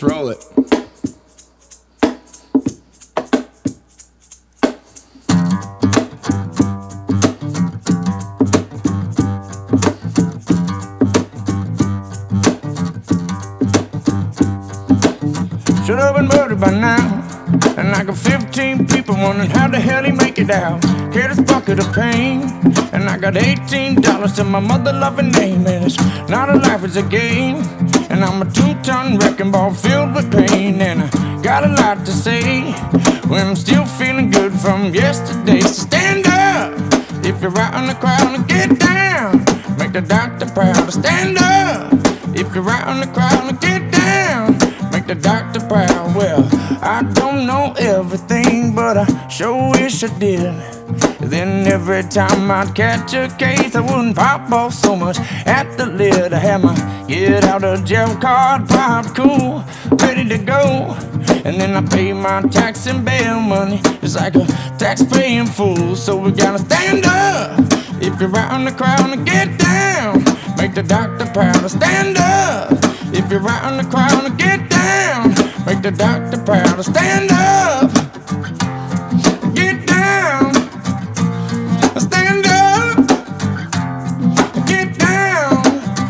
Let's roll it. Should have been murdered by now. And I got 15 people wondering how the hell he make it out. Carry this bucket of pain. And I got $18 to my mother loving name. And it's not a life, it's a game. And I'm a 2-ton wrecking ball filled with pain. And I got a lot to say when I'm still feeling good from yesterday. So stand up if you're out in the crowd and get down. Make the doctor proud. Stand up if you're out in the crowd and get down. Make the doctor proud. Well, I don't know everything, but I sure wish I did. Then every time I'd catch a case, I wouldn't pop off so much at the lid. I had my get out of jail card popped cool, ready to go. And then I pay my tax and bail money just like a tax-paying fool. So we gotta stand up if you're out in the crowd and get down. Make the doctor proud. Stand up if you're out in the crowd and get down. Make the doctor proud. Stand up, get down. Stand up, get down.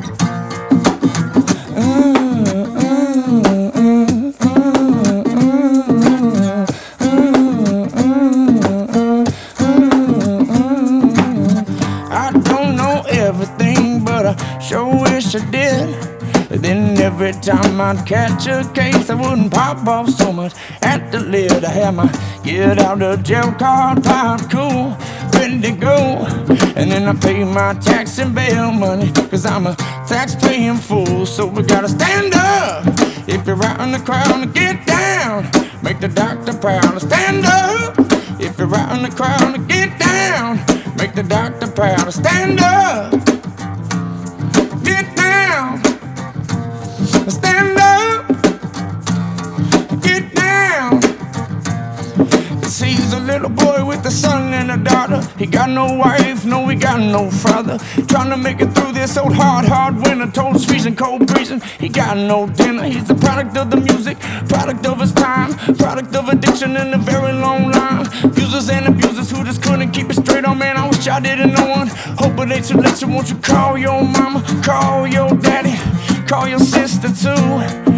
I don't know everything, but I sure wish I did. Then every time I'd catch a case, I wouldn't pop off so much at the lid. I had my get out of jail card popped cool, ready to go. And then I pay my tax and bail money, cause I'm a tax-paying fool. So we gotta stand up if you're out in the crowd and get down. Make the doctor proud. Stand up if you're out in the crowd and get down. Make the doctor proud. Stand up, get down. Stand up, get down. He's a little boy with a son and a daughter. He got no wife, no, he got no father. Trying to make it through this old hard winter. Told us freezing, cold breezing. He got no dinner. He's the product of the music, product of his time, product of addiction and a very long line. Users and abusers who just couldn't keep it straight. Oh man, I wish I didn't know one. Hope it ain't too late. So won't you call your mama, call your daddy, call your sister too.